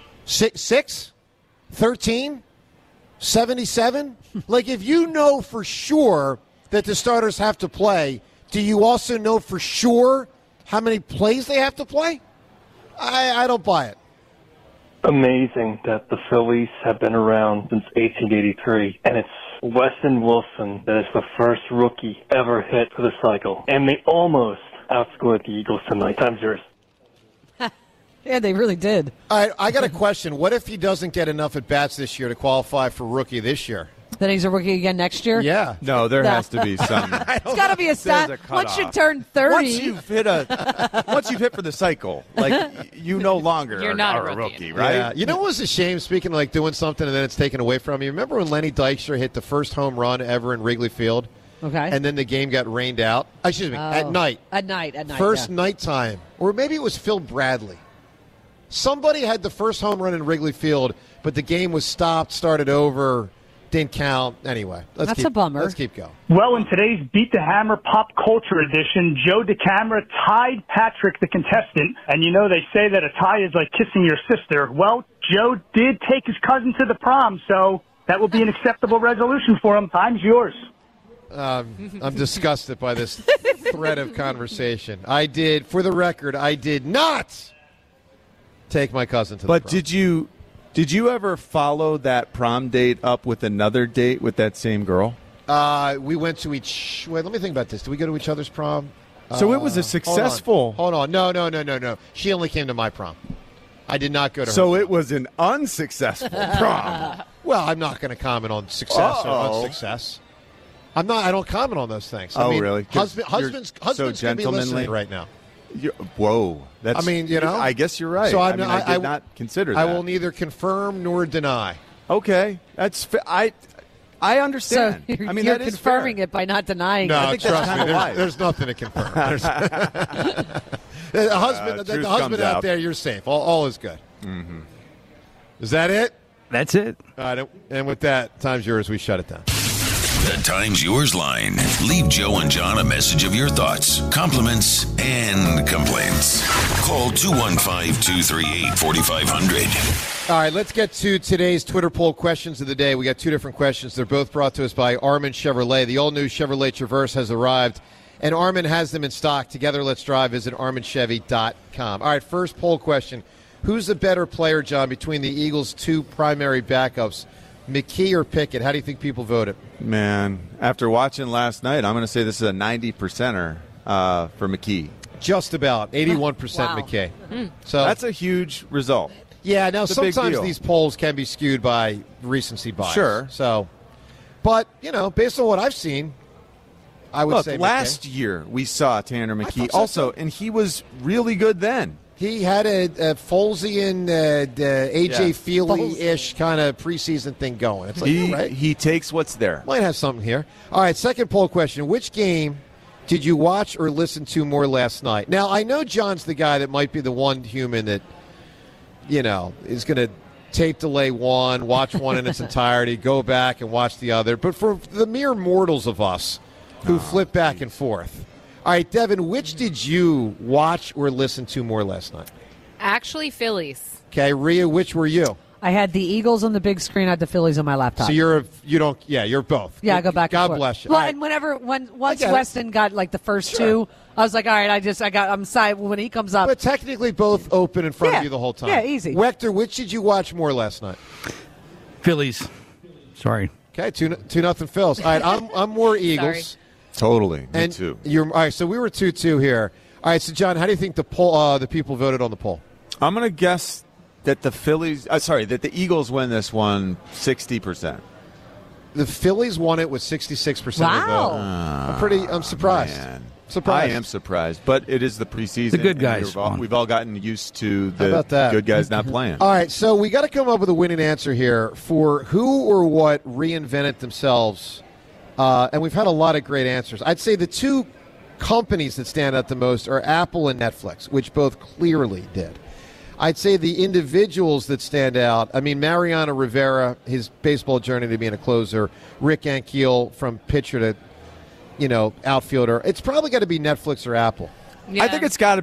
6? 13? 77? Like, if you know for sure that the starters have to play, do you also know for sure how many plays they have to play? I don't buy it.
Amazing that the Phillies have been around since 1883, and it's Weston Wilson that is the first rookie ever hit for the cycle, and they almost outscored the Eagles tonight. Time's yours.
Yeah, they really did.
All right, I got a question. What if he doesn't get enough at-bats this year to qualify for rookie this year?
Then he's a rookie again next year?
Yeah.
No, there has to be some.
It's got to be a stat. Once you turn 30.
Once you've hit for the cycle, like, you no longer
You're not
are
a rookie,
right?
Yeah. You know what was a shame, speaking of like doing something and then it's taken away from you? Remember when Lenny Dykstra hit the first home run ever in Wrigley Field?
Okay.
And then the game got rained out? Excuse me, at night.
At night.
First nighttime. Or maybe it was Phil Bradley. Somebody had the first home run in Wrigley Field, but the game was stopped, started over, didn't count. Anyway,
that's a bummer.
Let's keep going.
Well, in today's Beat the Hammer Pop Culture Edition, Joe DeCamara tied Patrick, the contestant. And you know they say that a tie is like kissing your sister. Well, Joe did take his cousin to the prom, so that will be an acceptable resolution for him. Time's yours.
I'm disgusted by this thread of conversation. For the record, I did not take my cousin to the prom.
But did you ever follow that prom date up with another date with that same girl?
We went to each. Wait, let me think about this. Did we go to each other's prom?
So it was a successful.
Hold on. No. She only came to my prom. I did not go to her.
So it was an unsuccessful prom.
Well, I'm not going to comment on success or unsuccess. I don't comment on those things. I mean,
really?
Husbands
so
can be listening right now.
Whoa.
I mean, you know.
I guess you're right.
So
I did not consider that.
I will neither confirm nor deny.
Okay. That's I understand.
So you're confirming it by not denying it.
No, trust me. There's nothing to confirm. The husband out there, you're safe. All is good.
Mm-hmm.
Is that it?
That's it.
And with that, time's yours. We shut it down.
The Time's Yours line. Leave Joe and John a message of your thoughts, compliments, and complaints. Call 215-238-4500.
All right, let's get to today's Twitter poll questions of the day. We got 2 different questions. They're both brought to us by Armin Chevrolet. The all-new Chevrolet Traverse has arrived, and Armin has them in stock. Together, let's drive. Visit ArminChevy.com. All right, first poll question. Who's the better player, John, between the Eagles' 2 primary backups, McKee or Pickett? How do you think people voted?
Man, after watching last night, I'm going to say this is a 90%er for McKee.
Just about 81%
Wow.
McKay. So
that's a huge result.
Yeah. Now
it's
sometimes these polls can be skewed by recency bias.
Sure.
So, but based on what I've seen, I would say
last
McKay.
year we saw Tanner McKee also, and he was really good then.
He had a Folesian, A.J. Feely-ish kind of preseason thing going. It's like,
he takes what's there.
Might have something here. All right, second poll question. Which game did you watch or listen to more last night? Now, I know John's the guy that might be the one human that, is going to tape delay one, watch one in its entirety, go back and watch the other. But for the mere mortals of us who flip back and forth. All right, Devin, which did you watch or listen to more last night?
Actually, Phillies.
Okay, Rhea, which were you?
I had the Eagles on the big screen. I had the Phillies on my laptop.
So you're both.
Yeah, I go back.
God
and forth.
bless you.
Well,
right.
and once Weston got like the first two, I was like, all right, I'm side when he comes up.
But technically, both open in front of you the whole time.
Yeah, easy.
Wechter, which did you watch more last night?
Phillies. Sorry.
Okay, 2-0 Phils. All right, I'm more Eagles.
Totally.
And
me too.
All right, so we were 2-2 here. All right, so John, how do you think the people voted on the poll?
I'm going to guess that the Eagles win this one 60%.
The Phillies won it with 66% of the vote. I'm surprised.
Man.
Surprised.
I am surprised, but it is the preseason.
The good guys.
We've all gotten used to
the
good guys not playing.
All right, so we got to come up with a winning answer here for who or what reinvented themselves. And we've had a lot of great answers. I'd say the two companies that stand out the most are Apple and Netflix, which both clearly did. I'd say the individuals that stand out, I mean, Mariano Rivera, his baseball journey to being a closer, Rick Ankiel from pitcher to, outfielder. It's probably got to be Netflix or Apple.
Yeah. I think it's got to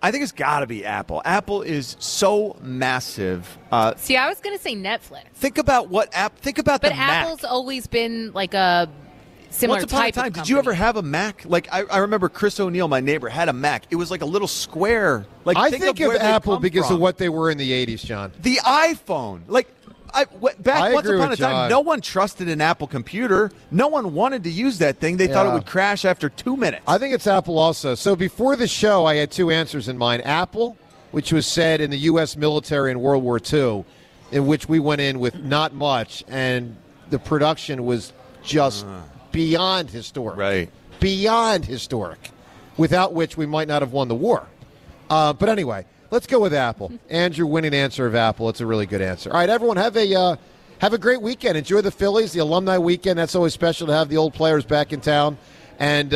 be Apple. Apple is so massive.
See, I was going to say Netflix.
Think about the Mac.
But Apple's always been like a similar
Once upon
type
a time,
of company.
did you ever have a Mac? Like I remember Chris O'Neill, my neighbor, had a Mac. It was like a little square. Like
I think of Apple because
from.
of what they were in the 80s, John.
The iPhone. Once upon a time, no one trusted an Apple computer. No one wanted to use that thing. They thought it would crash after 2 minutes.
I think it's Apple also. So before the show, I had two answers in mind. Apple, which was said in the U.S. military in World War II, in which we went in with not much, and the production was just beyond historic.
Right.
Beyond historic, without which we might not have won the war. But anyway, let's go with Apple. Andrew, winning answer of Apple. It's a really good answer. All right, everyone, have a great weekend. Enjoy the Phillies, the alumni weekend. That's always special to have the old players back in town. And,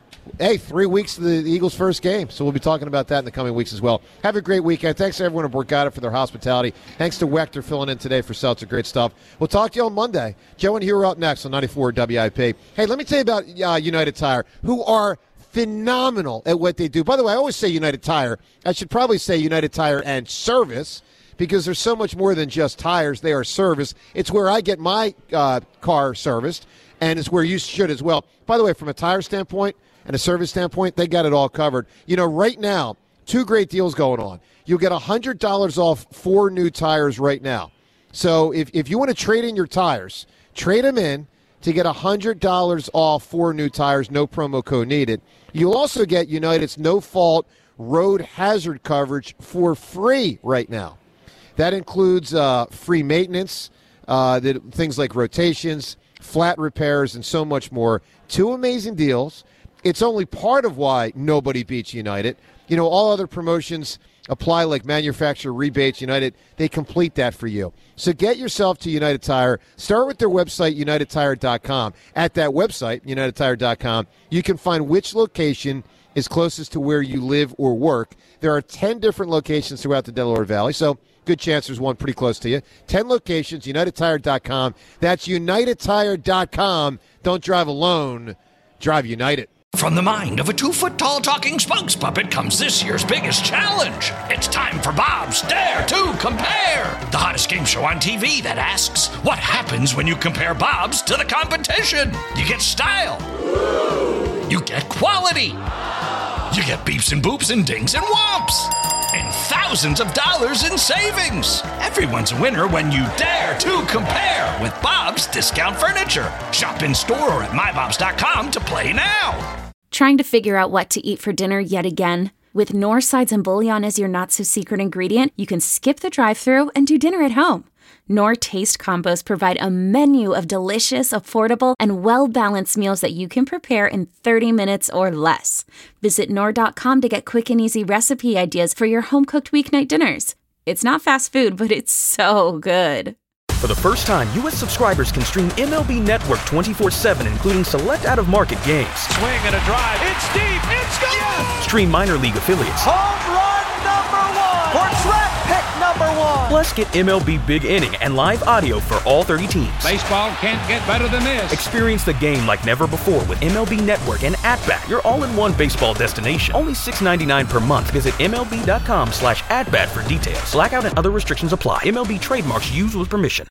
3 weeks to the Eagles' first game. So we'll be talking about that in the coming weeks as well. Have a great weekend. Thanks to everyone at Borgata for their hospitality. Thanks to Wechter filling in today for Seltzer. Great stuff. We'll talk to you on Monday. Joe and Hugh are up next on 94 WIP. Hey, let me tell you about United Tire, who are phenomenal at what they do. By the way, I always say United Tire. I should probably say United Tire and Service, because there's so much more than just tires. They are service. It's where I get my car serviced, and it's where you should as well. By the way, from a tire standpoint and a service standpoint, they got it all covered. Right now, two great deals going on. You'll get $100 off 4 new tires right now. So if you want to trade in your tires, trade them in to get $100 off 4 new tires, no promo code needed. You'll also get United's no-fault road hazard coverage for free right now. That includes free maintenance, things like rotations, flat repairs, and so much more. 2 amazing deals. It's only part of why nobody beats United. All other promotions apply, like manufacturer rebates. United, they complete that for you. So get yourself to United Tire. Start with their website, UnitedTire.com. At that website, UnitedTire.com, you can find which location is closest to where you live or work. There are 10 different locations throughout the Delaware Valley, so good chance there's one pretty close to you. 10 locations, UnitedTire.com. That's UnitedTire.com. Don't drive alone. Drive United.
From the mind of a 2-foot-tall talking spokes puppet comes this year's biggest challenge. It's time for Bob's Dare to Compare, the hottest game show on TV that asks, what happens when you compare Bob's to the competition? You get style. You get quality. You get beeps and boops and dings and whomps. And thousands of dollars in savings. Everyone's a winner when you dare to compare with Bob's Discount Furniture. Shop in store or at mybobs.com to play now.
Trying to figure out what to eat for dinner yet again? With Knorr sides and bouillon as your not-so-secret ingredient, you can skip the drive-thru and do dinner at home. Knorr Taste Combos provide a menu of delicious, affordable, and well-balanced meals that you can prepare in 30 minutes or less. Visit Knorr.com to get quick and easy recipe ideas for your home-cooked weeknight dinners. It's not fast food, but it's so good.
For the first time, U.S. subscribers can stream MLB Network 24/7, including select out-of-market games.
Swing and a drive. It's deep. It's gone. Yes!
Stream minor league affiliates.
Home run number 1 for track pick number 1.
Plus, get MLB Big Inning and live audio for all 30 teams.
Baseball can't get better than this.
Experience the game like never before with MLB Network and At-Bat, your all-in-one baseball destination. Only $6.99 per month. Visit MLB.com/at-bat for details. Blackout and other restrictions apply. MLB trademarks used with permission.